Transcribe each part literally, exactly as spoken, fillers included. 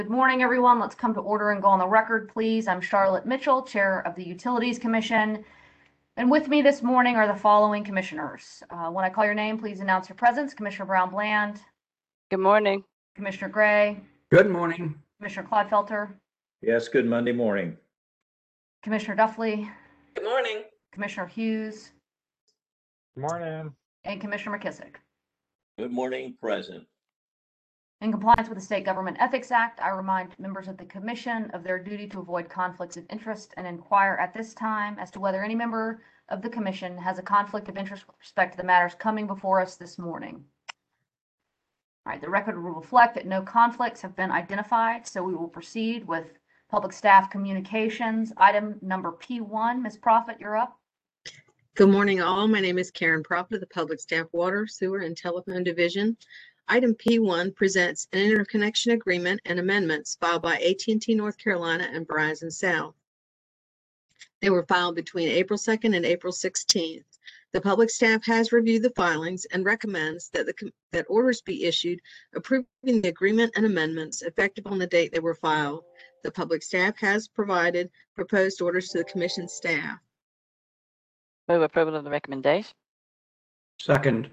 Good morning, everyone. Let's come to order and go on the record, please. I'm Charlotte Mitchell, Chair of the Utilities Commission. And with me this morning are the following commissioners. Uh, when I call your name, please announce your presence. Commissioner Brown-Bland. Good morning. Commissioner Gray. Good morning. Commissioner Clodfelter. Yes, good Monday morning. Commissioner Duffley. Good morning. Commissioner Hughes. Good morning. And Commissioner McKissick. Good morning, present. In compliance with the State Government Ethics Act, I remind members of the Commission of their duty to avoid conflicts of interest and inquire at this time as to whether any member of the Commission has a conflict of interest with respect to the matters coming before us this morning. All right, the record will reflect that no conflicts have been identified, so we will proceed with Public Staff Communications. Item number P one, Miz Profit, you're up. Good morning, all. My name is Karen Profit of the Public Staff Water, Sewer, and Telephone Division. Item P one presents an interconnection agreement and amendments filed by A T and T North Carolina and Verizon South. They were filed between April second and April sixteenth. The public staff has reviewed the filings and recommends that the that orders be issued approving the agreement and amendments effective on the date they were filed. The public staff has provided proposed orders to the Commission staff. Move approval of the recommendation. Second.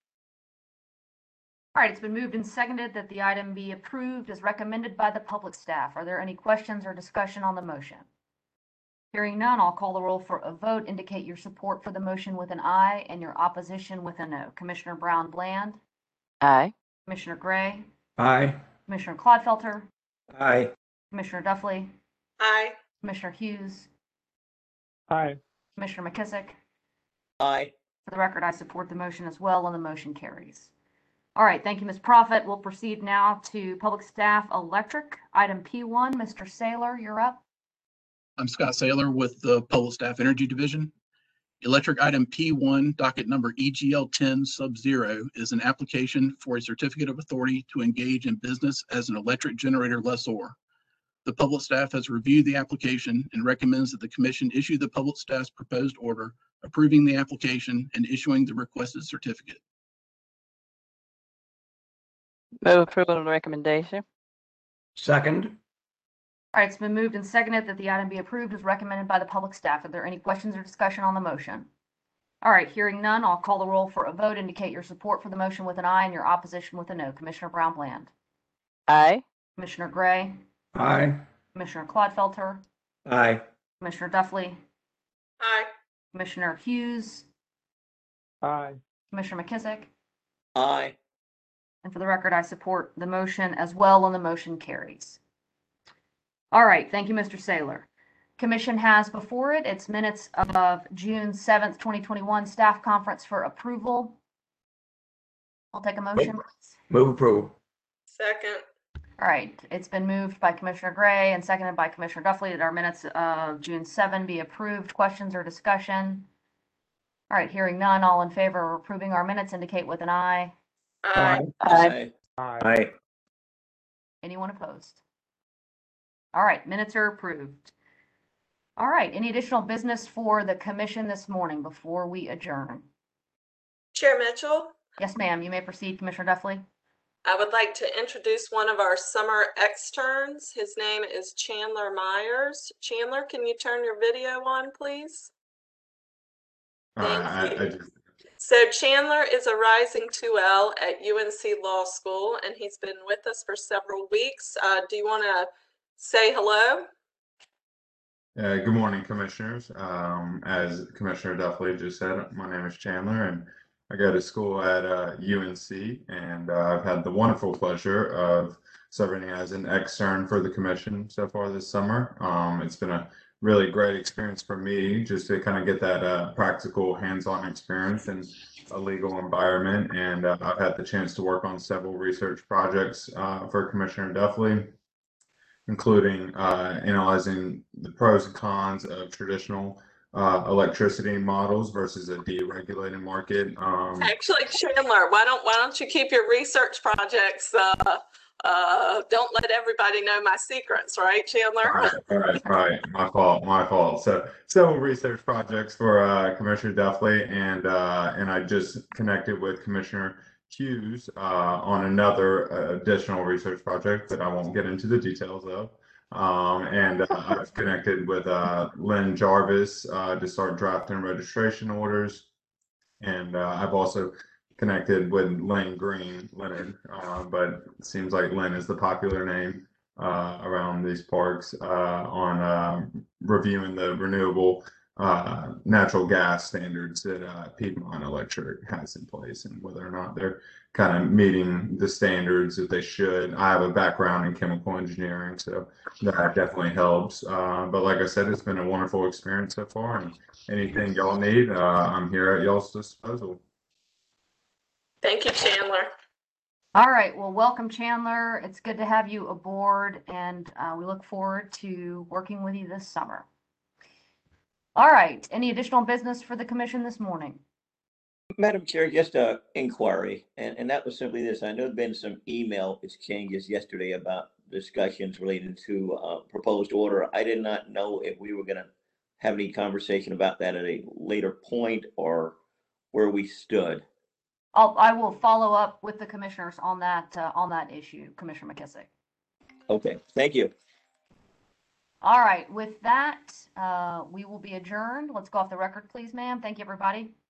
All right, it's been moved and seconded that the item be approved as recommended by the public staff. Are there any questions or discussion on the motion? Hearing none, I'll call the roll for a vote. Indicate your support for the motion with an aye and your opposition with a no. Commissioner Brown-Bland. Aye. Commissioner Gray. Aye. Commissioner Clodfelter. Aye. Commissioner Duffley. Aye. Commissioner Hughes. Aye. Commissioner McKissick. Aye. For the record, I support the motion as well, and the motion carries. All right, thank you, Miz Profit. We'll proceed now to Public Staff Electric. Item P one, Mister Saylor, you're up. I'm Scott Saylor with the Public Staff Energy Division. Electric item P one, docket number E G L ten sub zero, is an application for a certificate of authority to engage in business as an electric generator lessor. The public staff has reviewed the application and recommends that the Commission issue the public staff's proposed order approving the application and issuing the requested certificate. Move approval of the recommendation. Second. All right, it's been moved and seconded that the item be approved as recommended by the public staff. Are there any questions or discussion on the motion? All right, hearing none, I'll call the roll for a vote. Indicate your support for the motion with an aye and your opposition with a no. Commissioner Brown-Bland. Aye. Commissioner Gray. Aye. Commissioner Clodfelter. Aye. Commissioner Duffley. Aye. Commissioner Hughes. Aye. Commissioner McKissick. Aye. And for the record, I support the motion as well, and the motion carries. All right, thank you, Mister Saylor. Commission has before it its minutes of June seventh, twenty twenty-one staff conference for approval. I'll take a motion, please. Move approval. Second. All right, it's been moved by Commissioner Gray and seconded by Commissioner Duffley that our minutes of June seventh be approved. Questions or discussion? All right, hearing none, all in favor of approving our minutes indicate with an aye. Aye. Aye. Aye. Aye. Anyone opposed? All right, minutes are approved. All right, any additional business for the commission this morning before we adjourn? Chair Mitchell, Yes, ma'am, you may proceed, Commissioner Duffley. I would like to introduce one of our summer externs. His name is Chandler Myers. Chandler, can you turn your video on, please? Thank Uh, you. I, I just, So Chandler is a rising two L at U N C Law School, and he's been with us for several weeks. Uh, do you want to say hello? uh, good morning, commissioners. Um, as Commissioner Duffley just said, my name is Chandler, and I go to school at uh, U N C, and uh, I've had the wonderful pleasure of serving as an extern for the commission so far this summer. Um, it's been a really great experience for me just to kind of get that uh, practical hands-on experience in a legal environment. And uh, I've had the chance to work on several research projects uh, for Commissioner Duffley, including uh, analyzing the pros and cons of traditional uh, electricity models versus a deregulated market. Um, Actually, Chandler, why don't why don't you keep your research projects? Uh, uh, don't let everybody know my secrets, right, Chandler? Right, right, right. My fault, my fault. So several research projects for uh, Commissioner Duffley, and uh, and I just connected with Commissioner Hughes uh, on another uh, additional research project that I won't get into the details of. Um, and uh, I've connected with uh, Lynn Jarvis uh, to start drafting registration orders. And uh, I've also connected with Lynn Green, Leonard, uh, but it seems like Lynn is the popular name uh, around these parks uh, on uh, reviewing the renewable uh, natural gas standards that uh, Piedmont Electric has in place and whether or not they're kind of meeting the standards that they should. I have a background in chemical engineering, so that definitely helps. Uh, but like I said, it's been a wonderful experience so far, and anything y'all need, uh, I'm here at y'all's disposal. Thank you, Chandler. All right, well, welcome, Chandler. It's good to have you aboard, and uh, we look forward to working with you this summer. All right, any additional business for the commission this morning? Madam Chair, just a inquiry, and, and that was simply this. I know there've been some email exchanges yesterday about discussions related to uh, proposed order. I did not know if we were going to have any conversation about that at a later point or where we stood. I'll, I will follow up with the commissioners on that, uh, on that issue, Commissioner McKissick. Okay, thank you. All right, with that, uh, we will be adjourned. Let's go off the record, please, ma'am. Thank you, everybody.